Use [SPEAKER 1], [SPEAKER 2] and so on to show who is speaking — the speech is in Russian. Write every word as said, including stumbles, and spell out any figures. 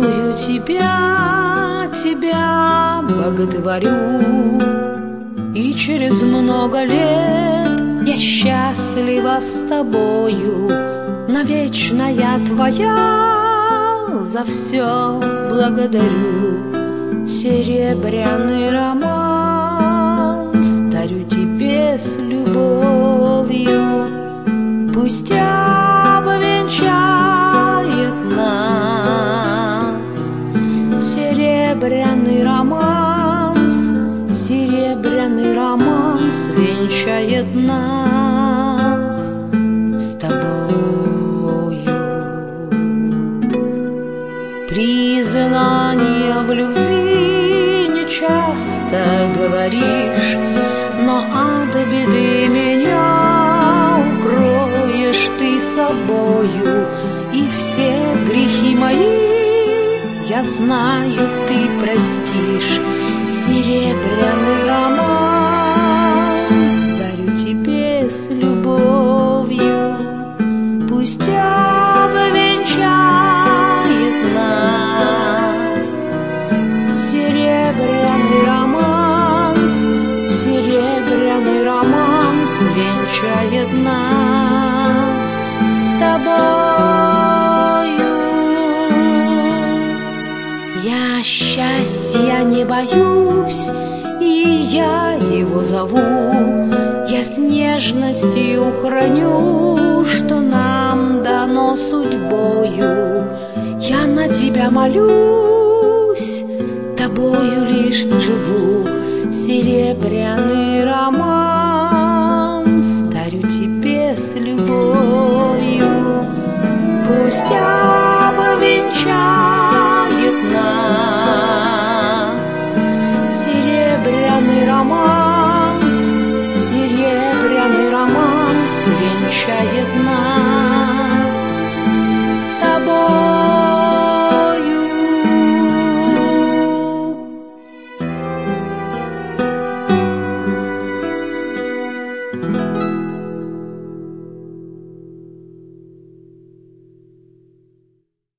[SPEAKER 1] Целую тебя, тебя боготворю, и через много лет я счастлива с тобою. Навечно я твоя, за все благодарю. Серебряный романс дарю тебе с любовью. Пусть обвенчает нас серебряный романс, серебряный романс венчает нас с тобою. Признание в любви не часто говоришь, но от беды меня укроешь ты собою, и все грехи мои, я знаю, ты простишь. Серебряный романс дарю тебе с любовью. Пусть обвенчает нас серебряный романс, серебряный романс венчает нас с тобою. Я счастья не боюсь, и я его зову. Я с нежностью храню, что нам дано судьбою. Я на тебя молюсь, тобою лишь живу. Серебряный романс дарю тебе с любовью. Пусть обвенчает нас серебряный романс,